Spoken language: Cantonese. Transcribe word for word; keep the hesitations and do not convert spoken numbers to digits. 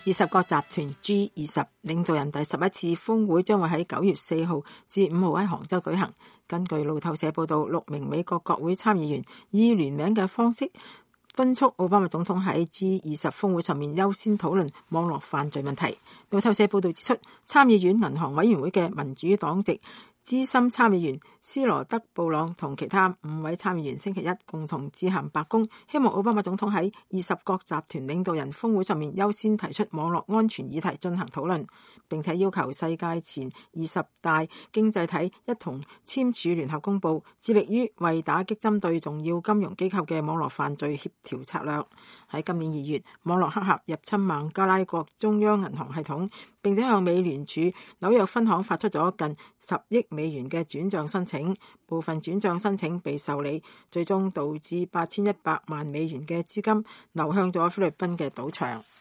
二十國集團 G 二十領導人第十一次峰會將會喺九月四號至五號喺杭州舉行。根據路透社報道，六名美國國會參議員以聯名嘅方式敦促奧巴馬總統喺 G 二十峰會上面優先討論網絡犯罪問題。路透社報道指出，參議院銀行委員會嘅民主黨籍資深參議員斯羅德布朗同其他五位參議員星期一共同致函白宮，希望奧巴馬總統喺二十國集團領導人峰會上面優先提出網絡安全議題進行討論，並且要求世界前二十大經濟體一同簽署聯合公報，致力於為打擊針對重要金融機構嘅網絡犯罪協調策略。喺今年二月，網絡黑客入侵孟加拉國中央銀行系統，並且向美聯儲紐約分行發出咗近十億美元嘅轉賬申請，部分轉賬申請被受理，最終導致八千一百萬美元嘅資金流向咗菲律賓嘅賭場。